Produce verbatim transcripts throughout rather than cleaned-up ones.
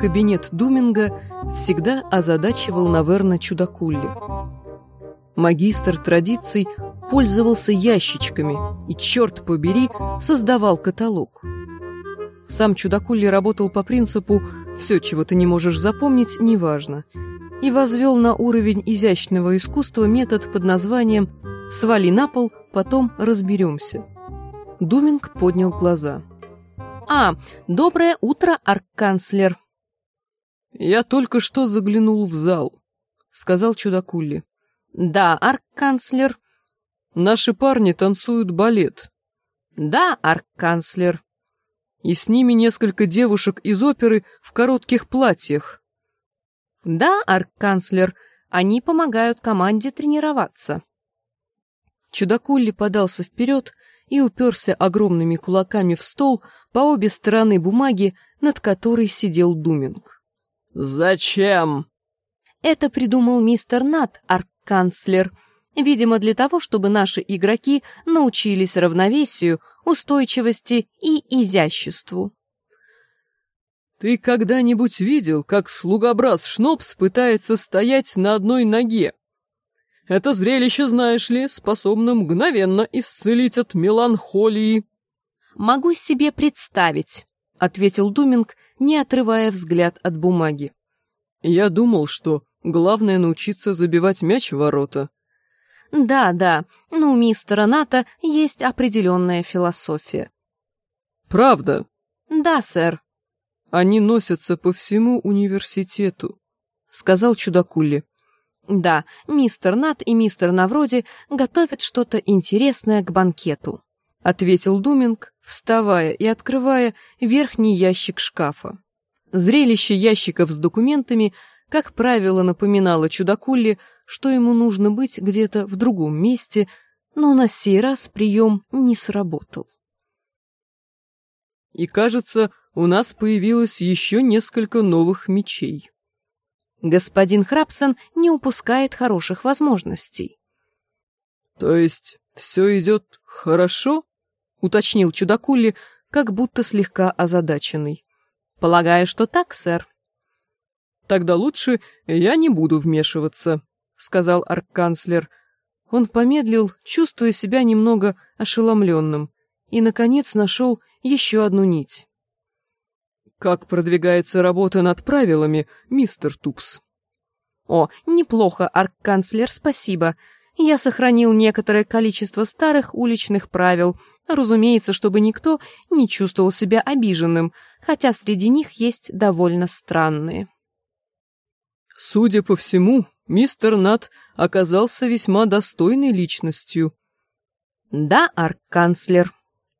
кабинет Думинга всегда озадачивал Наверно Чудакулли. Магистр традиций пользовался ящичками и, черт побери, создавал каталог. Сам Чудакулли работал по принципу «все, чего ты не можешь запомнить, неважно», и возвел на уровень изящного искусства метод под названием «свали на пол, потом разберемся». Думинг поднял глаза. «А, доброе утро, арканцлер!» «Я только что заглянул в зал», — сказал Чудакулли. «Да, арканцлер». «Наши парни танцуют балет». «Да, арканцлер». «И с ними несколько девушек из оперы в коротких платьях». «Да, арканцлер, они помогают команде тренироваться». Чудакулли подался вперед и уперся огромными кулаками в стол по обе стороны бумаги, над которой сидел Думинг. «Зачем?» «Это придумал мистер Нат, арканцлер, видимо, для того, чтобы наши игроки научились равновесию, устойчивости и изяществу». «Ты когда-нибудь видел, как слугобраз Шнопс пытается стоять на одной ноге? Это зрелище, знаешь ли, способно мгновенно исцелить от меланхолии». «Могу себе представить», — ответил Думинг, не отрывая взгляд от бумаги. «Я думал, что главное научиться забивать мяч в ворота». «Да, да, но у мистера Ната есть определенная философия». «Правда?» «Да, сэр». «Они носятся по всему университету», — сказал Чудакулли. «Да, мистер Нат и мистер Навроди готовят что-то интересное к банкету», — ответил Думинг, вставая и открывая верхний ящик шкафа. Зрелище ящиков с документами, как правило, напоминало Чудакулли, что ему нужно быть где-то в другом месте, но на сей раз прием не сработал. «И, кажется, у нас появилось еще несколько новых мечей». «Господин Храбсон не упускает хороших возможностей». «То есть все идет хорошо?» — уточнил Чудакулли, как будто слегка озадаченный. «Полагаю, что так, сэр». «Тогда лучше я не буду вмешиваться», — сказал арканцлер. Он помедлил, чувствуя себя немного ошеломленным, и, наконец, нашел еще одну нить. «Как продвигается работа над правилами, мистер Тупс?» «О, неплохо, арканцлер, спасибо. Я сохранил некоторое количество старых уличных правил, разумеется, чтобы никто не чувствовал себя обиженным, хотя среди них есть довольно странные». «Судя по всему, мистер Нат оказался весьма достойной личностью». «Да, арканцлер».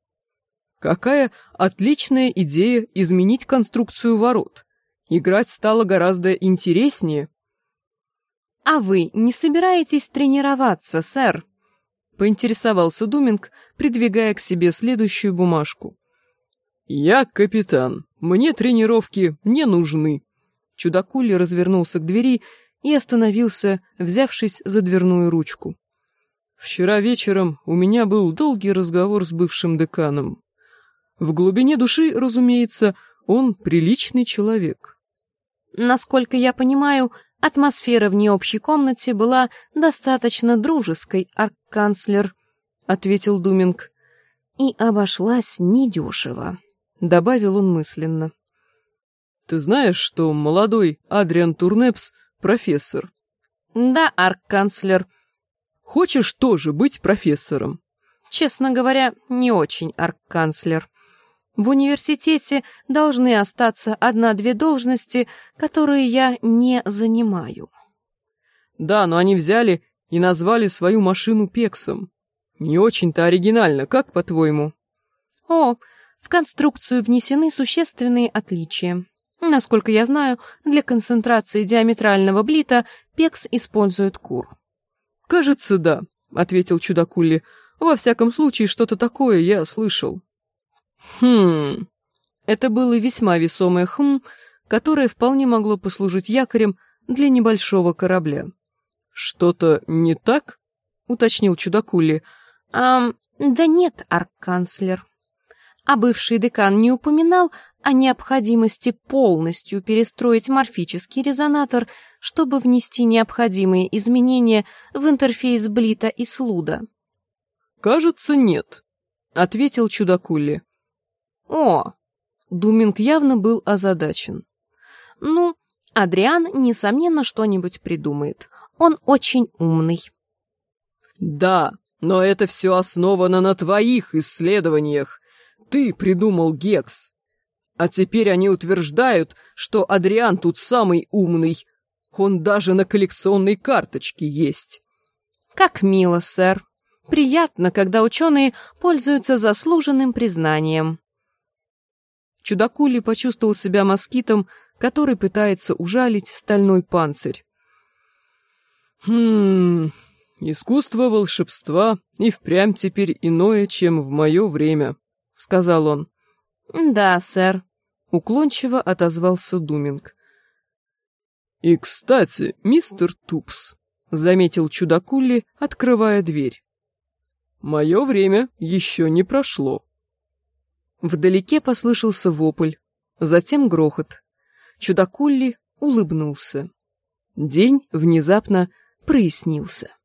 «Какая отличная идея изменить конструкцию ворот. Играть стало гораздо интереснее». «А вы не собираетесь тренироваться, сэр?» — поинтересовался Думинг, придвигая к себе следующую бумажку. «Я капитан. Мне тренировки не нужны». Чудакулли развернулся к двери и остановился, взявшись за дверную ручку. «Вчера вечером у меня был долгий разговор с бывшим деканом. В глубине души, разумеется, он приличный человек». «Насколько я понимаю, атмосфера в необщей комнате была достаточно дружеской, арканцлер», — ответил Думинг. «И обошлась недешево», — добавил он мысленно. «Ты знаешь, что молодой Адриан Турнепс — профессор?» «Да, арканцлер». «Хочешь тоже быть профессором?» «Честно говоря, не очень, арканцлер. В университете должны остаться одна-две должности, которые я не занимаю». «Да, но они взяли и назвали свою машину Пексом. Не очень-то оригинально, как по-твоему?» «О, в конструкцию внесены существенные отличия. Насколько я знаю, для концентрации диаметрального блита Пекс использует кур». «Кажется, да», — ответил Чудакулли. «Во всяком случае, что-то такое я слышал». «Хм...» Это было весьма весомое «хм», которое вполне могло послужить якорем для небольшого корабля. «Что-то не так?» — уточнил Чудакулли. «А, да нет, арканцлер. А бывший декан не упоминал о необходимости полностью перестроить морфический резонатор, чтобы внести необходимые изменения в интерфейс Блита и Слуда? «Кажется, нет», — ответил чудакулли. «О!» — Думинг явно был озадачен. «Ну, Адриан, несомненно, что-нибудь придумает. Он очень умный». «Да, но это все основано на твоих исследованиях. Ты придумал Гекс. А теперь они утверждают, что Адриан тут самый умный. Он даже на коллекционной карточке есть». «Как мило, сэр. Приятно, когда ученые пользуются заслуженным признанием». Чудакулли почувствовал себя москитом, который пытается ужалить стальной панцирь. «Хм... Искусство волшебства и впрямь теперь иное, чем в мое время», — сказал он. «Да, сэр», — уклончиво отозвался Думинг. «И, кстати, мистер Тупс», — заметил чудакулли, открывая дверь, — «мое время еще не прошло». Вдалеке послышался вопль, затем грохот. Чудакулли улыбнулся. День внезапно прояснился.